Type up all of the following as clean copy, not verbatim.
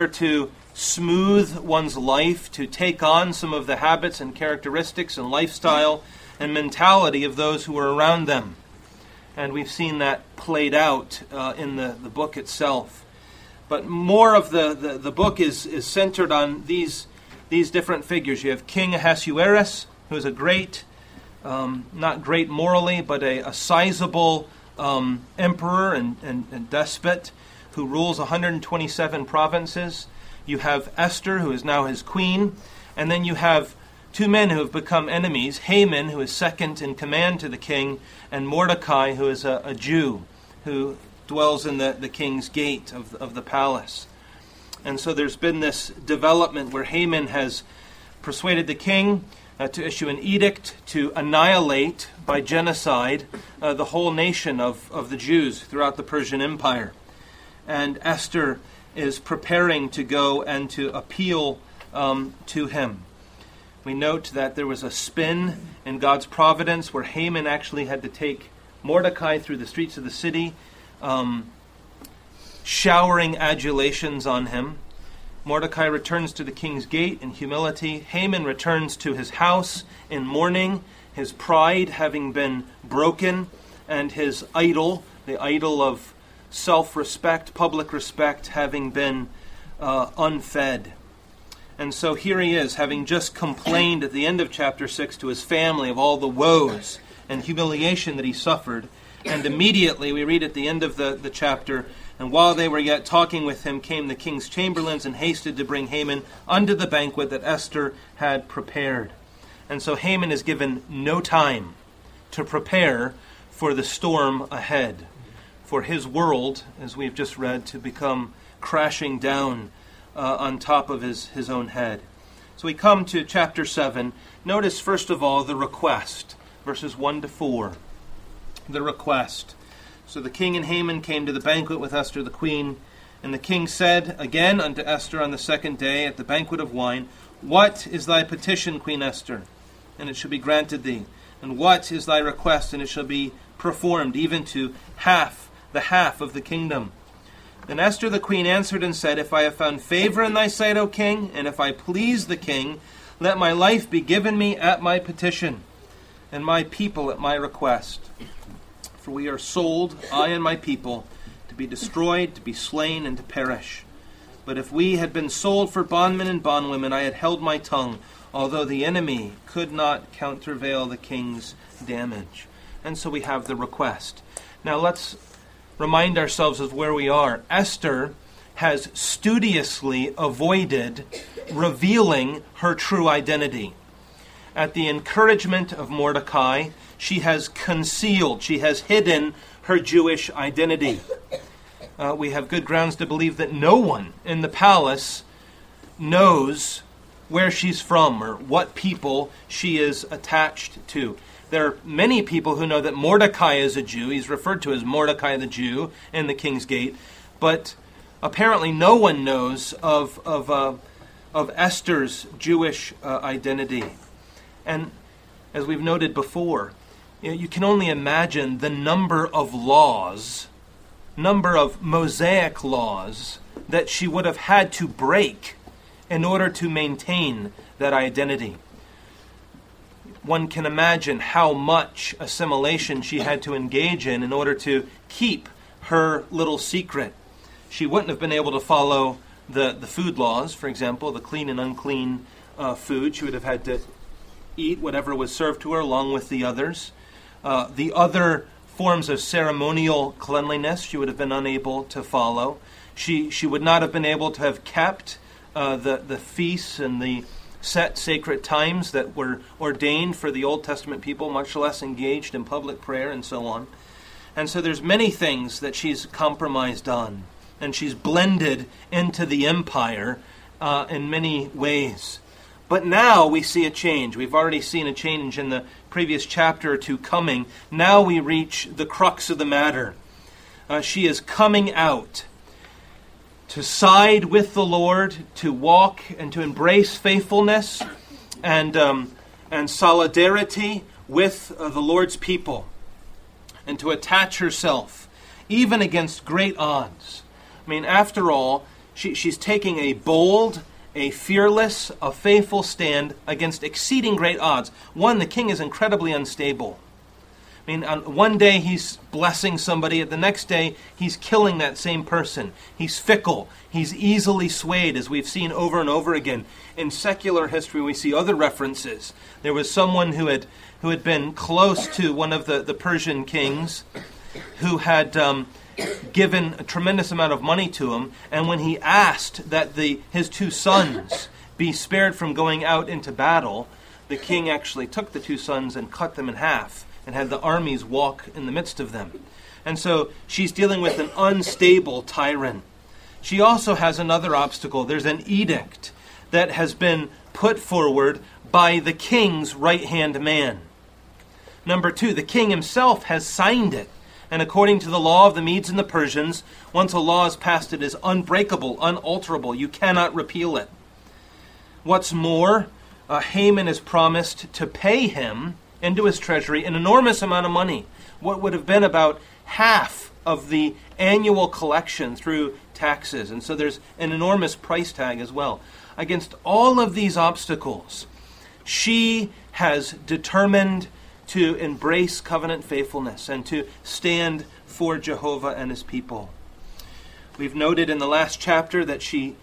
to smooth one's life, to take on some of the habits and characteristics and lifestyle and mentality of those who were around them. And we've seen that played out in the book itself. But more of the book is centered on these different figures. You have King Ahasuerus, who is a great, not great morally, but a sizable emperor and despot who rules 127 provinces. You have Esther, who is now his queen. And then you have two men who have become enemies, Haman, who is second in command to the king, and Mordecai, who is a Jew, who dwells in the king's gate of the palace. And so there's been this development where Haman has persuaded the king to issue an edict to annihilate by genocide the whole nation of the Jews throughout the Persian Empire. And Esther is preparing to go and to appeal to him. We note that there was a spin in God's providence where Haman actually had to take Mordecai through the streets of the city, showering adulations on him. Mordecai returns to the king's gate in humility. Haman returns to his house in mourning, his pride having been broken, and his idol, the idol of self-respect, public respect, having been unfed. And so here he is, having just complained at the end of chapter 6 to his family of all the woes and humiliation that he suffered. And immediately, we read at the end of the chapter, and while they were yet talking with him, came the king's chamberlains and hasted to bring Haman unto the banquet that Esther had prepared. And so Haman is given no time to prepare for the storm ahead, for his world, as we've just read, to become crashing down on top of his own head. So we come to chapter 7. Notice, first of all, the request, verses 1 to 4. The request. So the king and Haman came to the banquet with Esther the queen, and the king said again unto Esther on the second day at the banquet of wine, What is thy petition, Queen Esther? And it shall be granted thee. And what is thy request? And it shall be performed, even to the half of the kingdom. Then Esther the queen answered and said, If I have found favor in thy sight, O king, and if I please the king, let my life be given me at my petition, and my people at my request. For we are sold, I and my people, to be destroyed, to be slain, and to perish. But if we had been sold for bondmen and bondwomen, I had held my tongue, although the enemy could not countervail the king's damage. And so we have the request. Now let's remind ourselves of where we are. Esther has studiously avoided revealing her true identity. At the encouragement of Mordecai, she has concealed, she has hidden her Jewish identity. We have good grounds to believe that no one in the palace knows where she's from or what people she is attached to. There are many people who know that Mordecai is a Jew. He's referred to as Mordecai the Jew in the King's Gate. But apparently no one knows of Esther's Jewish identity. And as we've noted before, you can only imagine the number of Mosaic laws that she would have had to break in order to maintain that identity. One can imagine how much assimilation she had to engage in order to keep her little secret. She wouldn't have been able to follow the food laws, for example, the clean and unclean food. She would have had to eat whatever was served to her along with the others. The other forms of ceremonial cleanliness she would have been unable to follow. She would not have been able to have kept the feasts and the set sacred times that were ordained for the Old Testament people, much less engaged in public prayer and so on. And so there's many things that she's compromised on, and she's blended into the empire in many ways. But now we see a change. We've already seen a change in the previous chapter or two coming. Now we reach the crux of the matter. She is coming out to side with the Lord, to walk and to embrace faithfulness and solidarity with the Lord's people, and to attach herself, even against great odds. I mean, after all, She's taking a bold, a fearless, a faithful stand against exceeding great odds. One, the king is incredibly unstable. I mean, one day he's blessing somebody, the next day he's killing that same person. He's fickle. He's easily swayed, as we've seen over and over again. In secular history, we see other references. There was someone who had been close to one of the Persian kings, who had given a tremendous amount of money to him, and when he asked that his 2 sons be spared from going out into battle, the king actually took the 2 sons and cut them in half, and had the armies walk in the midst of them. And so she's dealing with an unstable tyrant. She also has another obstacle. There's an edict that has been put forward by the king's right-hand man. Number 2, the king himself has signed it. And according to the law of the Medes and the Persians, once a law is passed, it is unbreakable, unalterable. You cannot repeal it. What's more, Haman is promised to pay him into his treasury an enormous amount of money, what would have been about half of the annual collection through taxes. And so there's an enormous price tag as well. Against all of these obstacles, she has determined to embrace covenant faithfulness and to stand for Jehovah and his people. We've noted in the last chapter that she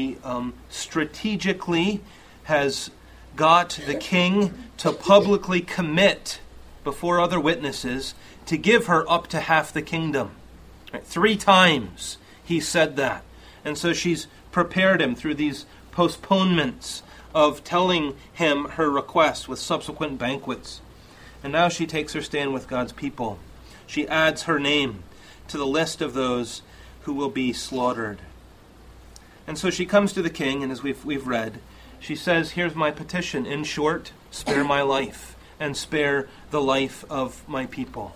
strategically has got the king to publicly commit before other witnesses to give her up to half the kingdom. 3 times he said that. And so she's prepared him through these postponements of telling him her request with subsequent banquets. And now she takes her stand with God's people. She adds her name to the list of those who will be slaughtered. And so she comes to the king, and as we've read, she says, here's my petition. In short, spare my life and spare the life of my people.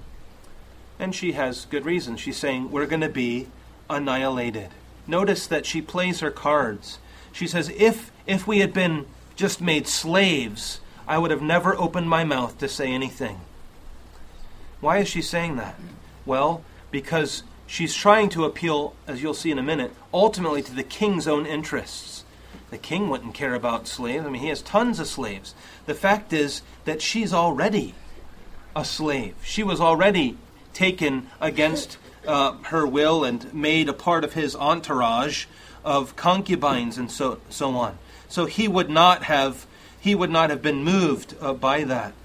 And she has good reason. She's saying, we're going to be annihilated. Notice that she plays her cards. She says, if we had been just made slaves, I would have never opened my mouth to say anything. Why is she saying that? Well, because she's trying to appeal, as you'll see in a minute, ultimately to the king's own interests. The king wouldn't care about slaves. I mean, he has tons of slaves. The fact is that she's already a slave. She was already taken against her will and made a part of his entourage of concubines and so on. So he would not have been moved by that.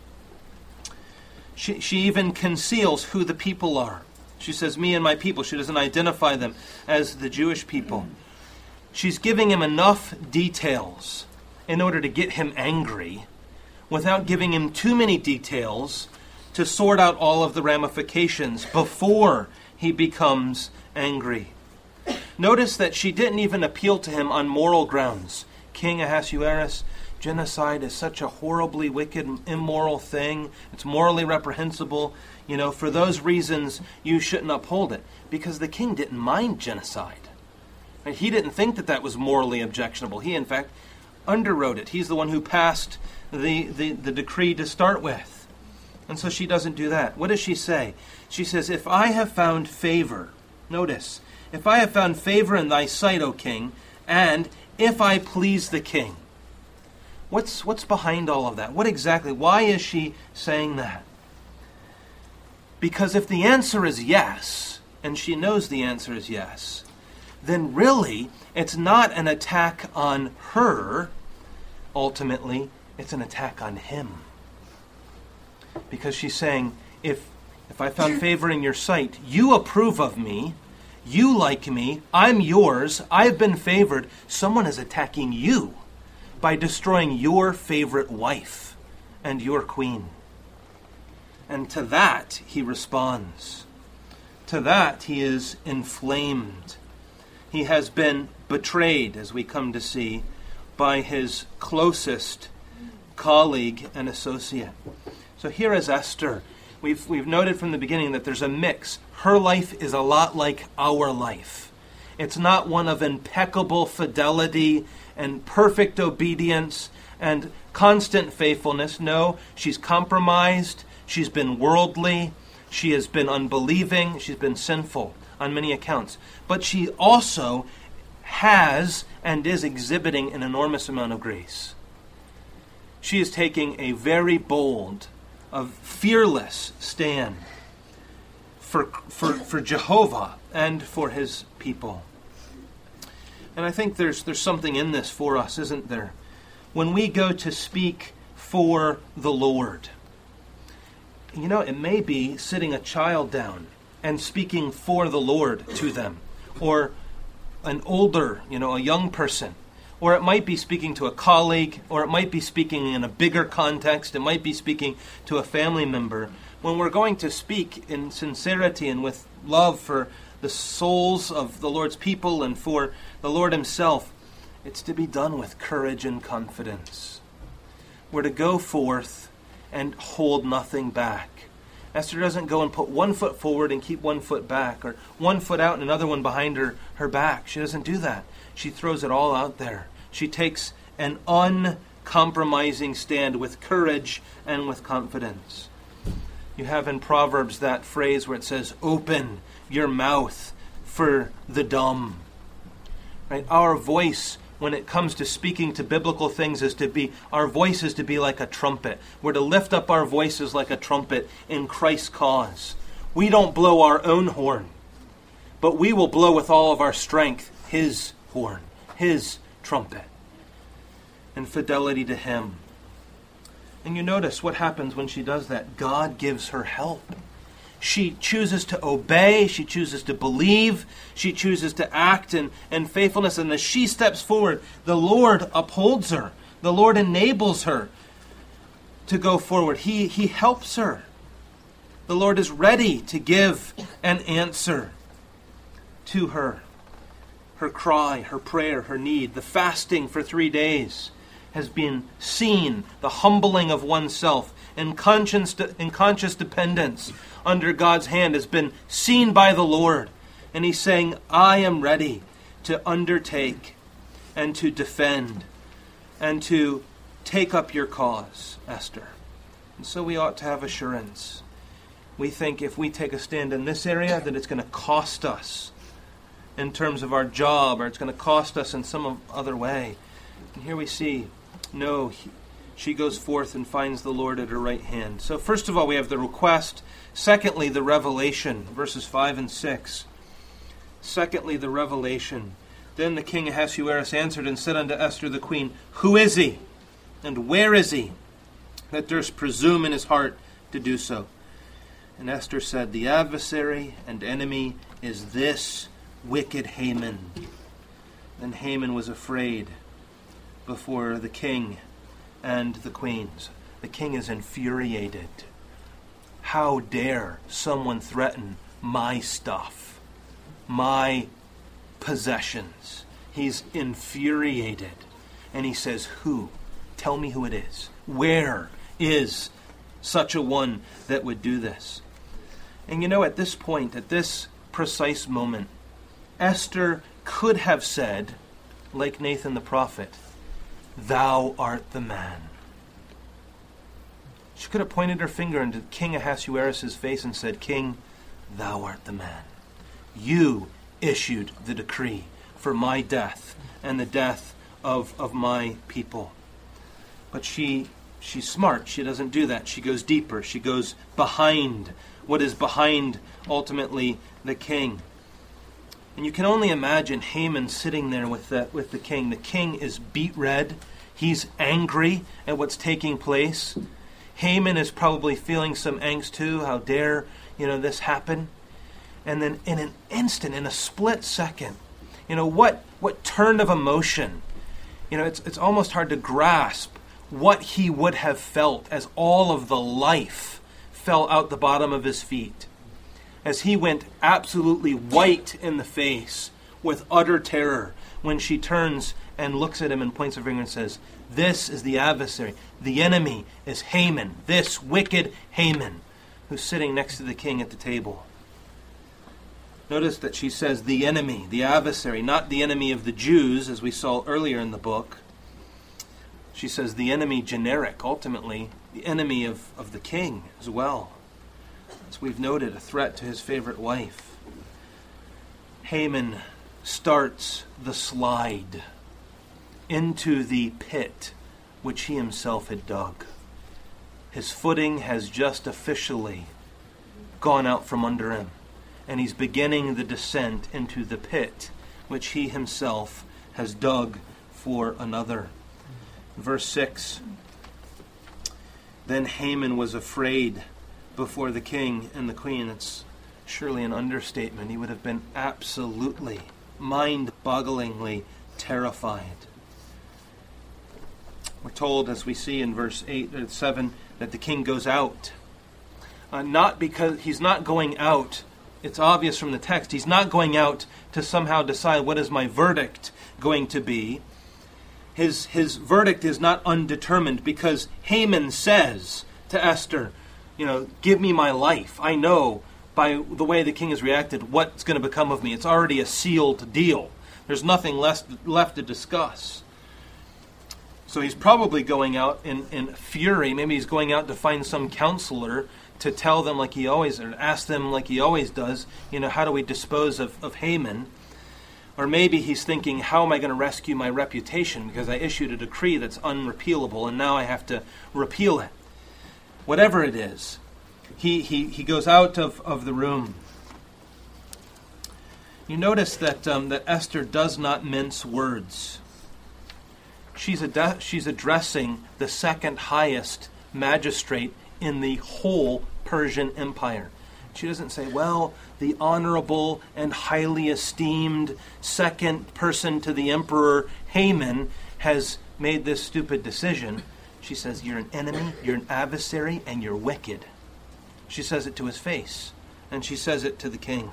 She even conceals who the people are. She says, me and my people. She doesn't identify them as the Jewish people. She's giving him enough details in order to get him angry without giving him too many details to sort out all of the ramifications before he becomes angry. Notice that she didn't even appeal to him on moral grounds. King Ahasuerus, genocide is such a horribly wicked, immoral thing. It's morally reprehensible. For those reasons, you shouldn't uphold it. Because the king didn't mind genocide. And he didn't think that was morally objectionable. He, in fact, underwrote it. He's the one who passed the decree to start with. And so she doesn't do that. What does she say? She says, if I have found favor, notice, if I have found favor in thy sight, O king, and if I please the king. What's behind all of that? Why is she saying that? Because if the answer is yes, and she knows the answer is yes, then really it's not an attack on her. Ultimately, it's an attack on him. Because she's saying, if I found favor in your sight, you approve of me, you like me, I'm yours, I've been favored, someone is attacking you by destroying your favorite wife and your queen. And to that he responds. To that he is inflamed. He has been betrayed, as we come to see, by his closest colleague and associate. So here is Esther. We've noted from the beginning that there's a mix. Her life is a lot like our life. It's not one of impeccable fidelity and perfect obedience and constant faithfulness. No, she's compromised. She's been worldly. She has been unbelieving. She's been sinful on many accounts. But she also has and is exhibiting an enormous amount of grace. She is taking a very bold, a fearless stand for Jehovah and for his people. And I think there's something in this for us, isn't there? When we go to speak for the Lord, it may be sitting a child down and speaking for the Lord to them, or an older, a young person, or it might be speaking to a colleague, or it might be speaking in a bigger context, it might be speaking to a family member. When we're going to speak in sincerity and with love for the souls of the Lord's people and for the Lord himself, it's to be done with courage and confidence. We're to go forth and hold nothing back. Esther doesn't go and put one foot forward and keep one foot back, or one foot out and another one behind her back. She doesn't do that. She throws it all out there. She takes an uncompromising stand with courage and with confidence. You have in Proverbs that phrase where it says, "Open your mouth for the dumb." Right? Our voice, when it comes to speaking to biblical things, our voice is to be like a trumpet. We're to lift up our voices like a trumpet in Christ's cause. We don't blow our own horn, but we will blow with all of our strength his horn, his trumpet, in fidelity to him. And you notice what happens when she does that. God gives her help. She chooses to obey, she chooses to believe, she chooses to act in faithfulness. And as she steps forward, the Lord upholds her. The Lord enables her to go forward. He helps her. The Lord is ready to give an answer to her. Her cry, her prayer, her need. The fasting for 3 days has been seen. The humbling of oneself in conscious dependence under God's hand has been seen by the Lord. And he's saying, I am ready to undertake and to defend and to take up your cause, Esther. And so we ought to have assurance. We think if we take a stand in this area that it's going to cost us in terms of our job, or it's going to cost us in some other way. And here we see, no, she goes forth and finds the Lord at her right hand. So first of all, we have the request. Secondly, the revelation, verses 5 and 6. Secondly, the revelation. Then the king Ahasuerus answered and said unto Esther the queen, Who is he, and where is he, that durst presume in his heart to do so? And Esther said, The adversary and enemy is this wicked Haman. Then Haman was afraid before the king and the queens. The king is infuriated. How dare someone threaten my stuff, my possessions? He's infuriated. And he says, Who? Tell me who it is. Where is such a one that would do this? And at this point, at this precise moment, Esther could have said, like Nathan the prophet, Thou art the man. She could have pointed her finger into King Ahasuerus' face and said, King, thou art the man. You issued the decree for my death and the death of my people. But she's smart. She doesn't do that. She goes deeper. She goes behind what is behind, ultimately, the king. And you can only imagine Haman sitting there with the king. The king is beet red. He's angry at what's taking place. Haman is probably feeling some angst too. How dare, this happen? And then in an instant, in a split second, what turn of emotion? It's almost hard to grasp what he would have felt as all of the life fell out the bottom of his feet. As he went absolutely white in the face with utter terror when she turns and looks at him and points her finger and says, This is the adversary. The enemy is Haman, this wicked Haman, who's sitting next to the king at the table. Notice that she says the enemy, the adversary, not the enemy of the Jews, as we saw earlier in the book. She says the enemy generic, ultimately, the enemy of the king as well. As we've noted, a threat to his favorite wife. Haman starts the slide into the pit which he himself had dug. His footing has just officially gone out from under him, and he's beginning the descent into the pit which he himself has dug for another. Verse 6, then Haman was afraid before the king and the queen. It's surely an understatement. He would have been absolutely, mind-bogglingly terrified. We're told, as we see in verse 7, that the king goes out. Not because he's not going out. It's obvious from the text. He's not going out to somehow decide what is my verdict going to be. His verdict is not undetermined because Haman says to Esther, give me my life. I know by the way the king has reacted what's going to become of me. It's already a sealed deal. There's nothing left to discuss. So he's probably going out in fury. Maybe he's going out to find some counselor to tell them like he always, or ask them like he always does, how do we dispose of Haman? Or maybe he's thinking, how am I going to rescue my reputation? Because I issued a decree that's unrepealable, and now I have to repeal it. Whatever it is, he goes out of the room. You notice that Esther does not mince words. She's addressing the second highest magistrate in the whole Persian Empire. She doesn't say, well, the honorable and highly esteemed second person to the emperor, Haman, has made this stupid decision. She says, you're an enemy, you're an adversary, and you're wicked. She says it to his face, and she says it to the king.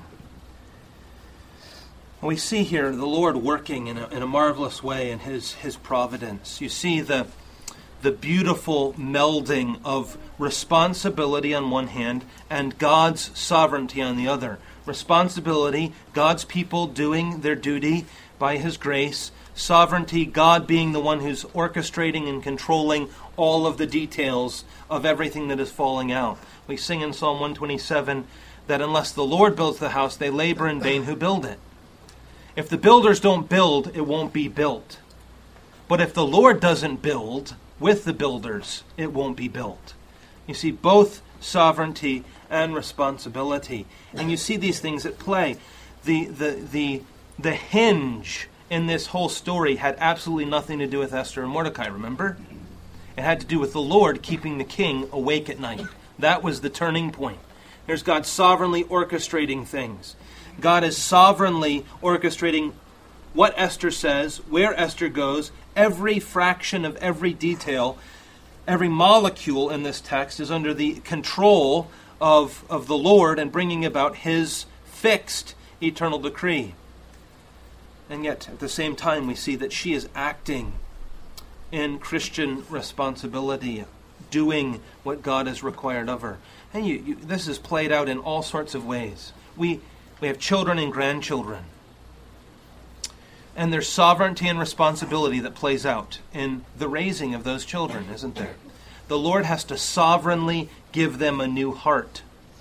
We see here the Lord working in a marvelous way in his providence. You see the beautiful melding of responsibility on one hand and God's sovereignty on the other. Responsibility, God's people doing their duty by his grace. Sovereignty, God being the one who's orchestrating and controlling all of the details of everything that is falling out. We sing in Psalm 127 that unless the Lord builds the house, they labor in vain who build it. If the builders don't build, it won't be built. But if the Lord doesn't build with the builders, it won't be built. You see both sovereignty and responsibility. And you see these things at play. The hinge in this whole story had absolutely nothing to do with Esther and Mordecai, remember? It had to do with the Lord keeping the king awake at night. That was the turning point. There's God sovereignly orchestrating things. God is sovereignly orchestrating what Esther says, where Esther goes. Every fraction of every detail, every molecule in this text is under the control of the Lord and bringing about his fixed eternal decree. And yet, at the same time, we see that she is acting in Christian responsibility, doing what God has required of her. And this is played out in all sorts of ways. We have children and grandchildren. And there's sovereignty and responsibility that plays out in the raising of those children, isn't there? The Lord has to sovereignly give them a new heart.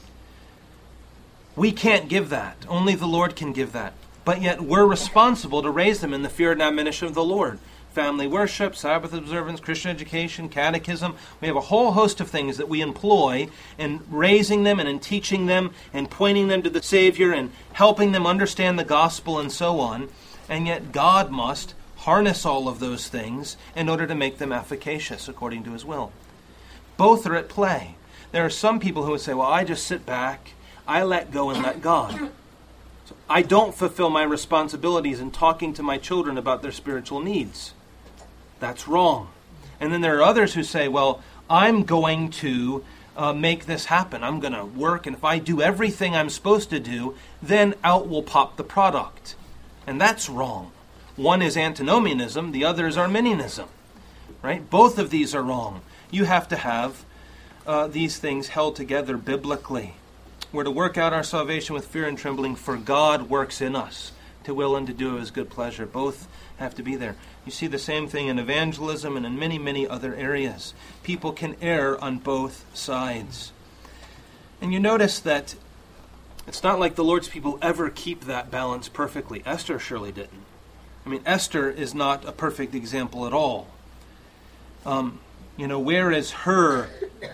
We can't give that. Only the Lord can give that. But yet we're responsible to raise them in the fear and admonition of the Lord. Family worship, Sabbath observance, Christian education, catechism. We have a whole host of things that we employ in raising them and in teaching them and pointing them to the Savior and helping them understand the gospel and so on. And yet God must harness all of those things in order to make them efficacious according to his will. Both are at play. There are some people who would say, well, I just sit back, I let go and let God. So I don't fulfill my responsibilities in talking to my children about their spiritual needs. That's wrong. And then there are others who say, well, I'm going to make this happen. I'm going to work, and if I do everything I'm supposed to do, then out will pop the product. And that's wrong. One is antinomianism, the other is Arminianism. Right? Both of these are wrong. You have to have these things held together biblically. We're to work out our salvation with fear and trembling, for God works in us to will and to do of his good pleasure. Both have to be there. You see the same thing in evangelism and in many, many other areas. People can err on both sides. And you notice that It's not like the Lord's people ever keep that balance perfectly. Esther surely didn't. I mean, Esther is not a perfect example at all. Where is her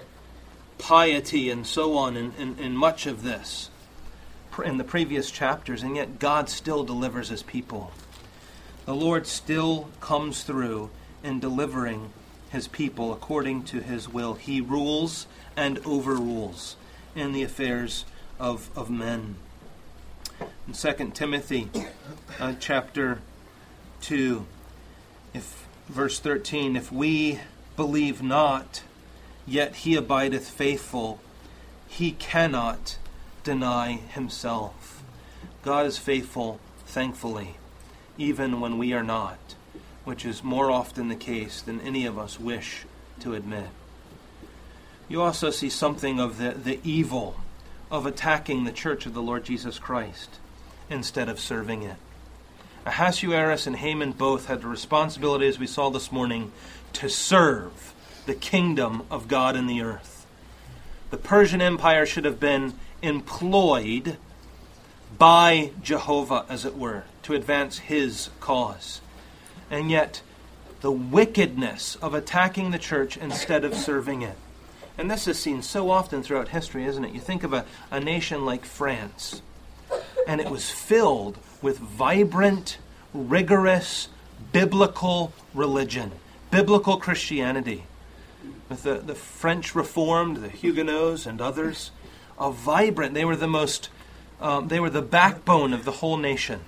piety and so on in much of this in the previous chapters? And yet God still delivers his people. The Lord still comes through in delivering his people according to his will. He rules and overrules in the affairs of men. In 2 Timothy chapter 2, verse 13, if we believe not, yet he abideth faithful, he cannot deny himself. God is faithful, thankfully, even when we are not, which is more often the case than any of us wish to admit. You also see something of the evil of attacking the church of the Lord Jesus Christ instead of serving it. Ahasuerus and Haman both had the responsibility, as we saw this morning, to serve the kingdom of God in the earth. The Persian Empire should have been employed by Jehovah, as it were, to advance his cause. And yet, the wickedness of attacking the church instead of serving it. And this is seen so often throughout history, isn't it? You think of a nation like France, and it was filled with vibrant, rigorous, biblical religion, biblical Christianity. With the French Reformed, the Huguenots, and others, they were the backbone of the whole nation.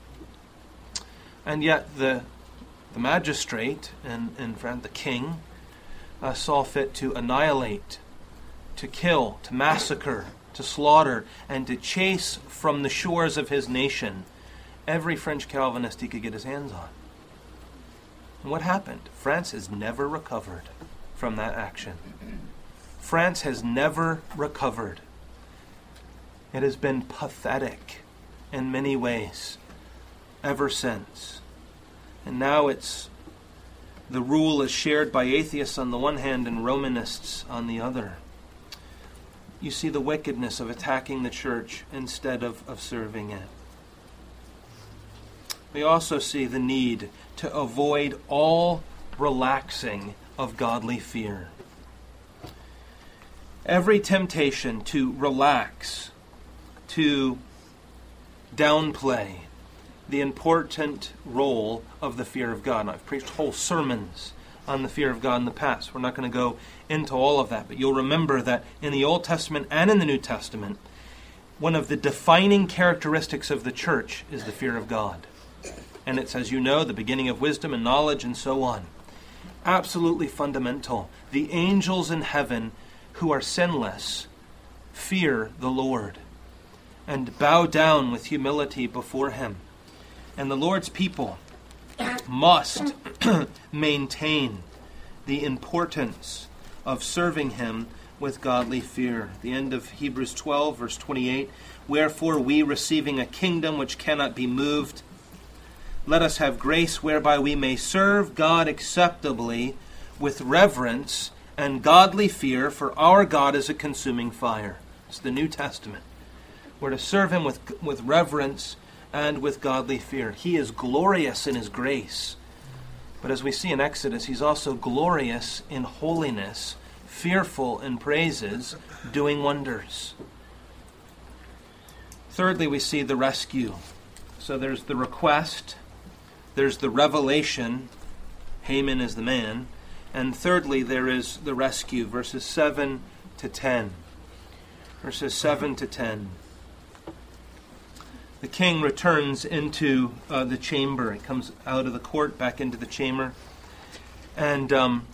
And yet the magistrate in France, the king, saw fit to annihilate, to kill, to massacre, to slaughter, and to chase from the shores of his nation every French Calvinist he could get his hands on. And what happened? France has never recovered from that action. France has never recovered. It has been pathetic in many ways ever since. And now the rule is shared by atheists on the one hand and Romanists on the other. You see the wickedness of attacking the church instead of serving it. We also see the need to avoid all relaxing of godly fear. Every temptation to relax, to downplay the important role of the fear of God. Now, I've preached whole sermons on the fear of God in the past. We're not going to go into all of that, but you'll remember that in the Old Testament and in the New Testament, one of the defining characteristics of the church is the fear of God. And it's, as you know, the beginning of wisdom and knowledge and so on. Absolutely fundamental. The angels in heaven who are sinless fear the Lord and bow down with humility before him. And the Lord's people must maintain the importance of serving him with godly fear. The end of Hebrews 12, verse 28, wherefore we, receiving a kingdom which cannot be moved, let us have grace whereby we may serve God acceptably with reverence and godly fear, for our God is a consuming fire. It's the New Testament. We're to serve him with reverence and with godly fear. He is glorious in his grace. But as we see in Exodus, he's also glorious in holiness, fearful in praises, doing wonders. Thirdly, we see the rescue. So there's the request, there's the revelation, Haman is the man, and thirdly, there is the rescue, verses 7 to 10. Verses 7 to 10. The king returns into the chamber. He comes out of the court back into the chamber. And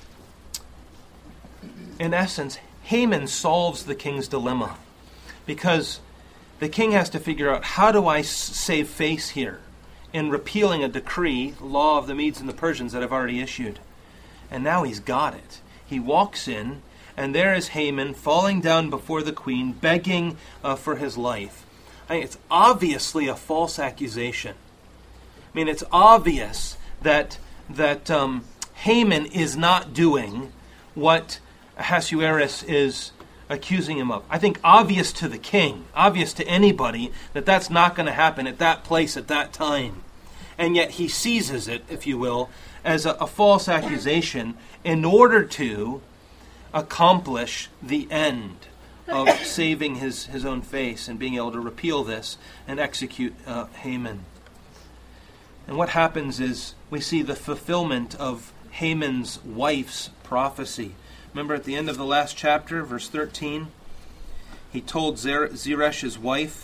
in essence, Haman solves the king's dilemma. Because the king has to figure out, how do I save face here in repealing a decree, law of the Medes and the Persians that I've already issued? And now he's got it. He walks in, and there is Haman falling down before the queen, begging for his life. It's obviously a false accusation. I mean, it's obvious that Haman is not doing what Ahasuerus is accusing him of. I think obvious to the king, obvious to anybody, that that's not going to happen at that place at that time. And yet he seizes it, if you will, as a false accusation in order to accomplish the end of saving his own face and being able to repeal this and execute Haman. And what happens is we see the fulfillment of Haman's wife's prophecy. Remember at the end of the last chapter, verse 13, he told Zeresh's wife,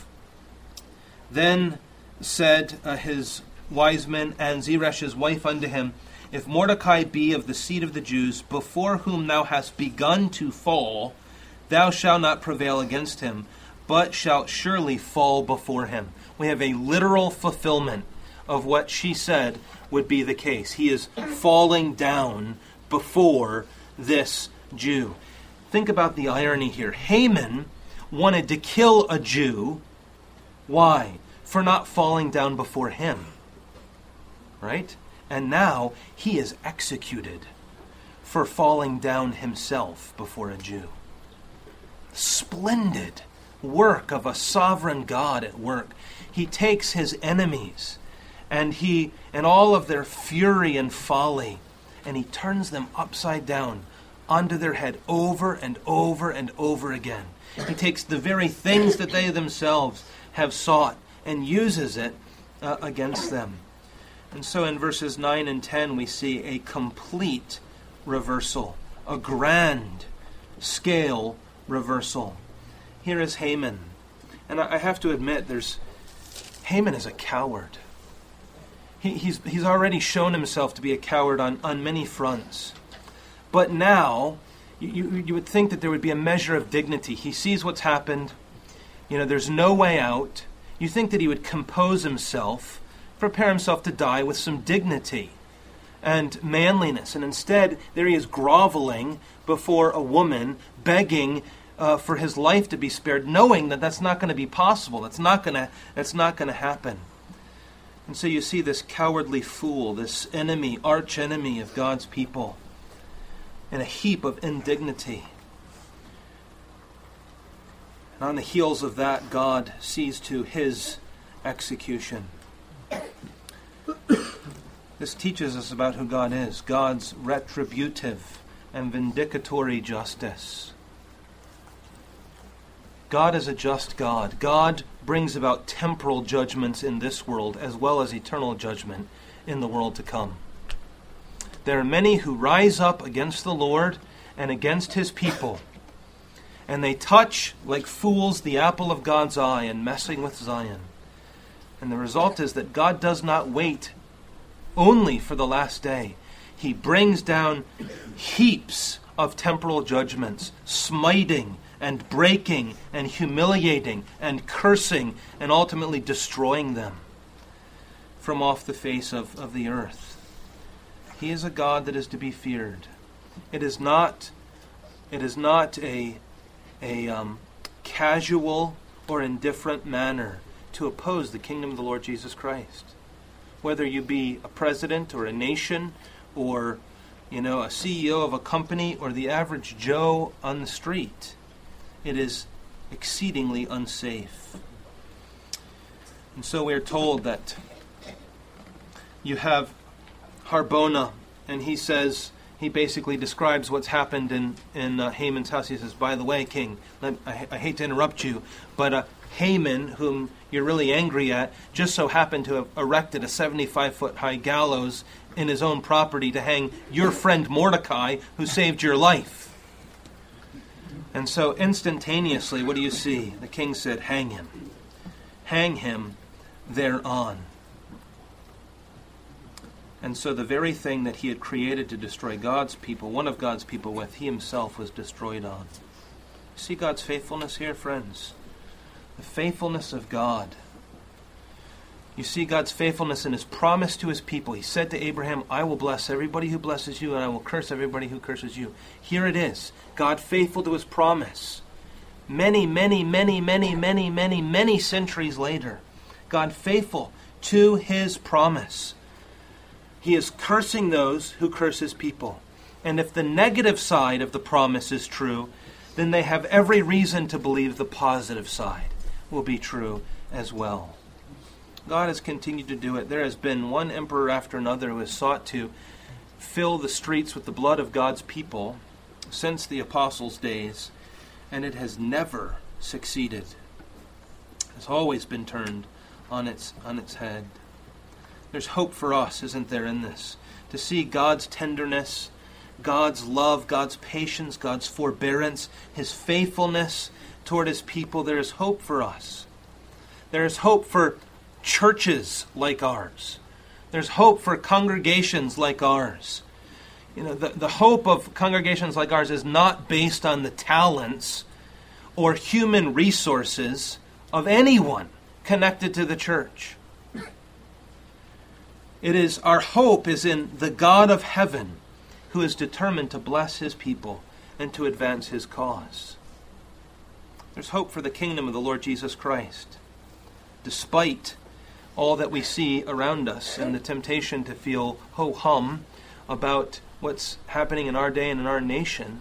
then said his wise men and Zeresh's wife unto him, if Mordecai be of the seed of the Jews, before whom thou hast begun to fall, thou shalt not prevail against him, but shalt surely fall before him. We have a literal fulfillment of what she said would be the case. He is falling down before this Jew. Think about the irony here. Haman wanted to kill a Jew. Why? For not falling down before him. Right? And now he is executed for falling down himself before a Jew. Splendid work of a sovereign God at work. He takes his enemies and all of their fury and folly, and he turns them upside down onto their head over and over and over again. He takes the very things that they themselves have sought and uses it against them. And so in verses 9 and 10 we see a complete reversal, a grand scale reversal. Here is Haman. And I have to admit, Haman is a coward. He's already shown himself to be a coward on many fronts. But now, you would think that there would be a measure of dignity. He sees what's happened. There's no way out. You think that he would compose himself, prepare himself to die with some dignity and manliness. And instead, there he is groveling before a woman, begging for his life to be spared, knowing that that's not going to be possible. That's not going to happen. And so you see this cowardly fool, this enemy, arch enemy of God's people, in a heap of indignity. And on the heels of that, God sees to his execution. This teaches us about who God is. God's retributive and vindicatory justice. God is a just God. God brings about temporal judgments in this world as well as eternal judgment in the world to come. There are many who rise up against the Lord and against his people, and they touch like fools the apple of God's eye and messing with Zion. And the result is that God does not wait only for the last day. He brings down heaps of temporal judgments, smiting and breaking and humiliating and cursing and ultimately destroying them from off the face of the earth. He is a God that is to be feared. It is not a casual or indifferent manner to oppose the kingdom of the Lord Jesus Christ. Whether you be a president or a nation or a CEO of a company or the average Joe on the street, it is exceedingly unsafe. And so we are told that you have Harbona, and he basically describes what's happened in Haman's house. He says, by the way, king, I hate to interrupt you, but Haman, whom you're really angry at, just so happened to have erected a 75-foot high gallows in his own property to hang your friend Mordecai, who saved your life. And so instantaneously, what do you see? The king said, hang him. Hang him thereon. And so the very thing that he had created to destroy God's people, one of God's people with, he himself was destroyed on. See God's faithfulness here, friends? The faithfulness of God. You see God's faithfulness in his promise to his people. He said to Abraham, I will bless everybody who blesses you, and I will curse everybody who curses you. Here it is. God faithful to his promise. Many, many, many, many, many, many, many centuries later, God faithful to his promise. He is cursing those who curse his people. And if the negative side of the promise is true, then they have every reason to believe the positive side will be true as well. God has continued to do it. There has been one emperor after another who has sought to fill the streets with the blood of God's people since the apostles' days, and it has never succeeded. It's always been turned on its head. There's hope for us, isn't there, in this? To see God's tenderness, God's love, God's patience, God's forbearance, His faithfulness toward His people. There is hope for us. There is hope for churches like ours. There's hope for congregations like ours. You know, the hope of congregations like ours is not based on the talents or human resources of anyone connected to the church. Our hope is in the God of heaven, who is determined to bless His people and to advance His cause. There's hope for the kingdom of the Lord Jesus Christ, despite all that we see around us and the temptation to feel ho-hum about what's happening in our day and in our nation.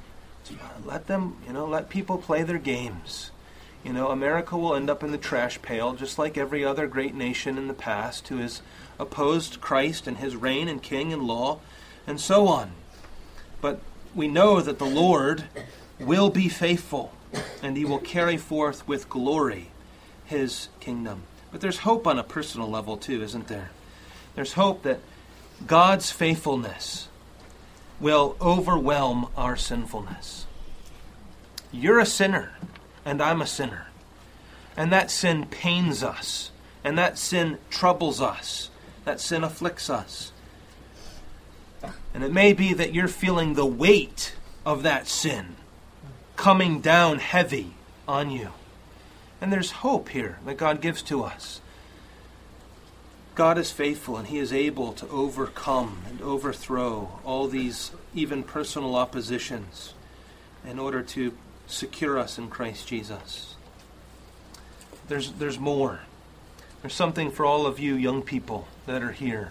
Let people play their games. America will end up in the trash pail, just like every other great nation in the past who has opposed Christ and His reign and king and law, and so on. But we know that the Lord will be faithful, and He will carry forth with glory His kingdom. But there's hope on a personal level too, isn't there? There's hope that God's faithfulness will overwhelm our sinfulness. You're a sinner, and I'm a sinner. And that sin pains us, and that sin troubles us, that sin afflicts us. And it may be that you're feeling the weight of that sin coming down heavy on you. And there's hope here that God gives to us. God is faithful, and He is able to overcome and overthrow all these even personal oppositions in order to secure us in Christ Jesus. There's more. There's something for all of you young people that are here,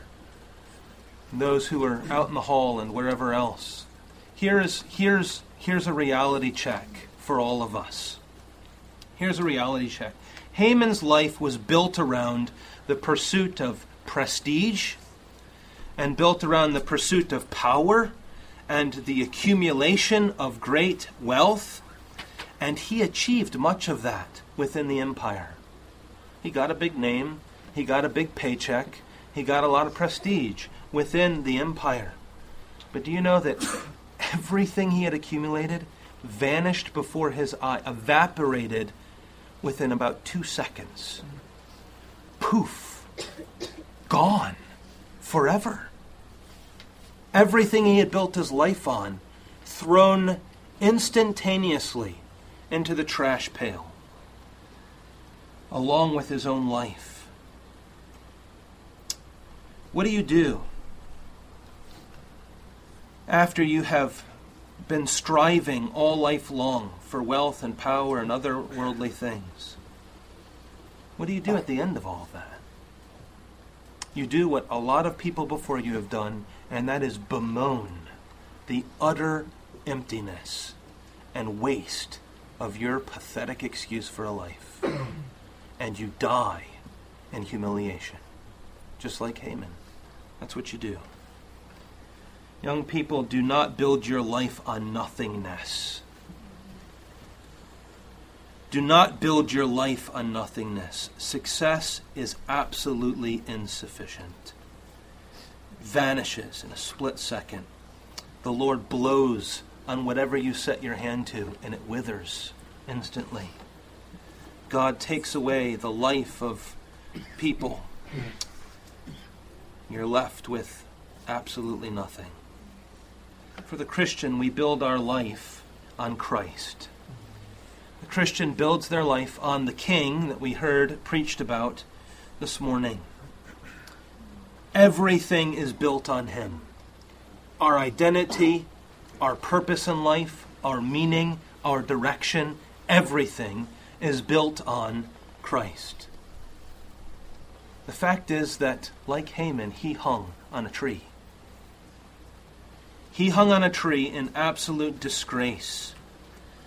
those who are out in the hall and wherever else. Here's a reality check for all of us. Here's a reality check. Haman's life was built around the pursuit of prestige and built around the pursuit of power and the accumulation of great wealth. And he achieved much of that within the empire. He got a big name. He got a big paycheck. He got a lot of prestige within the empire. But do you know that everything he had accumulated vanished before his eye, evaporated within about 2 seconds? Poof. Gone. Forever. Everything he had built his life on, thrown instantaneously into the trash pail, along with his own life. What do you do after you have been striving all life long for wealth and power and other worldly things? What do you do at the end of all of that? You do what a lot of people before you have done, and that is bemoan the utter emptiness and waste of your pathetic excuse for a life. And you die in humiliation, just like Haman. That's what you do. Young people, do not build your life on nothingness. Do not build your life on nothingness. Success is absolutely insufficient. Vanishes in a split second. The Lord blows on whatever you set your hand to, and it withers instantly. God takes away the life of people. You're left with absolutely nothing. For the Christian, we build our life on Christ. The Christian builds their life on the King that we heard preached about this morning. Everything is built on Him. Our identity, our purpose in life, our meaning, our direction, everything is built on Christ. The fact is that, like Haman, he hung on a tree. He hung on a tree in absolute disgrace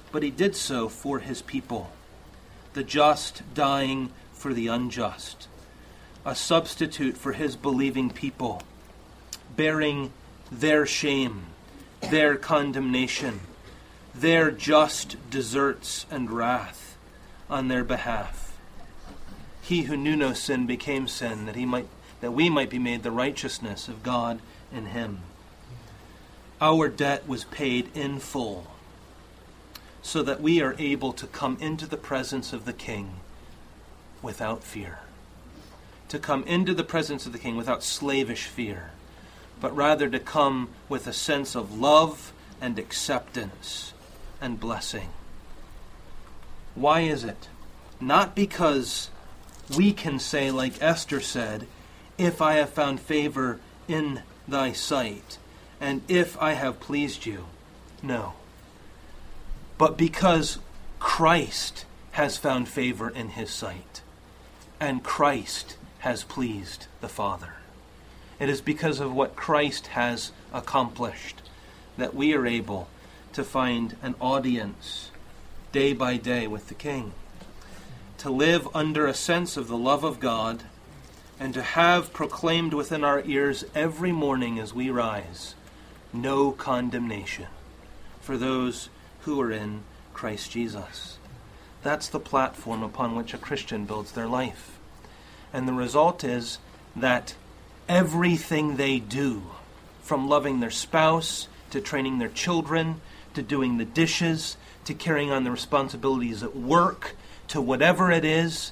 but he did so for his people, the just dying for the unjust, a substitute for his believing people, bearing their shame, their condemnation, their just deserts and wrath on their behalf. He who knew no sin became sin, that we might be made the righteousness of God in him. Our debt was paid in full, so that we are able to come into the presence of the King without fear. To come into the presence of the King without slavish fear, but rather to come with a sense of love and acceptance and blessing. Why is it? Not because we can say, like Esther said, if I have found favor in thy sight, and if I have pleased you. No. But because Christ has found favor in his sight, and Christ has pleased the Father. It is because of what Christ has accomplished that we are able to find an audience day by day with the King, to live under a sense of the love of God, and to have proclaimed within our ears every morning as we rise, no condemnation for those who are in Christ Jesus. That's the platform upon which a Christian builds their life. And the result is that everything they do, from loving their spouse, to training their children, to doing the dishes, to carrying on the responsibilities at work, to whatever it is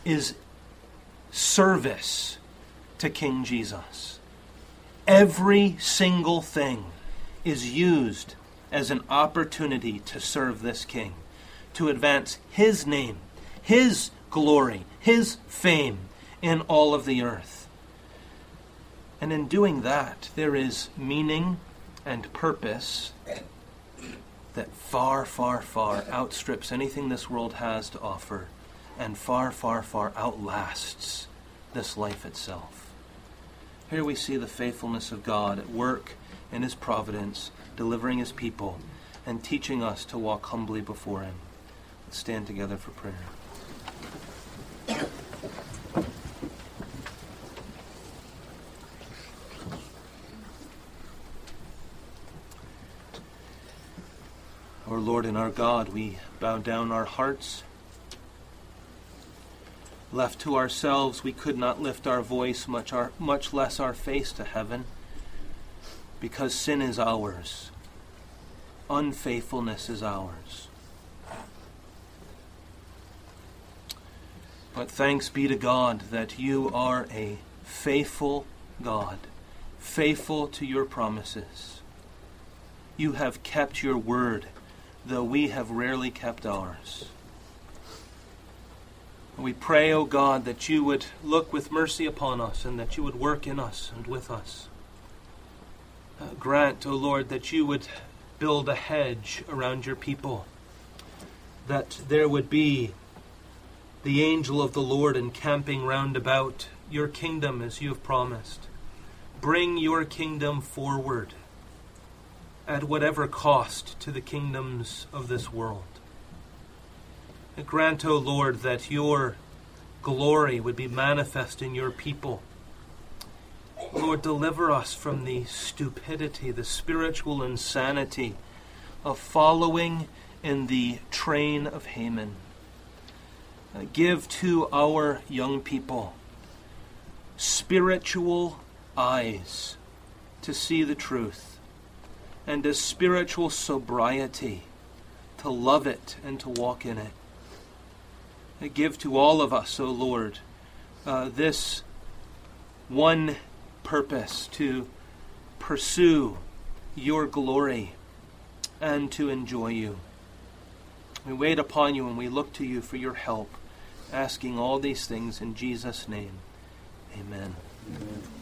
service to King Jesus. Every single thing is used as an opportunity to serve this King, to advance his name, his glory, his fame in all of the earth. And in doing that, there is meaning and purpose that far, far, far outstrips anything this world has to offer, and far, far, far outlasts this life itself. Here we see the faithfulness of God at work in his providence, delivering his people, and teaching us to walk humbly before him. Let's stand together for prayer. Our Lord and our God, we bow down our hearts. Left to ourselves, we could not lift our voice, much less our face to heaven, because sin is ours. Unfaithfulness is ours. But thanks be to God that you are a faithful God, faithful to your promises. You have kept your word, though we have rarely kept ours. We pray, O God, that you would look with mercy upon us and that you would work in us and with us. Grant, O Lord, that you would build a hedge around your people, that there would be the angel of the Lord encamping round about your kingdom as you have promised. Bring your kingdom forward at whatever cost to the kingdoms of this world. Grant, O Lord, that your glory would be manifest in your people. Lord, deliver us from the stupidity, the spiritual insanity of following in the train of Haman. Give to our young people spiritual eyes to see the truth, and a spiritual sobriety to love it and to walk in it. Give to all of us, O Lord, this one purpose, to pursue your glory and to enjoy you. We wait upon you and we look to you for your help, asking all these things in Jesus' name. Amen. Amen.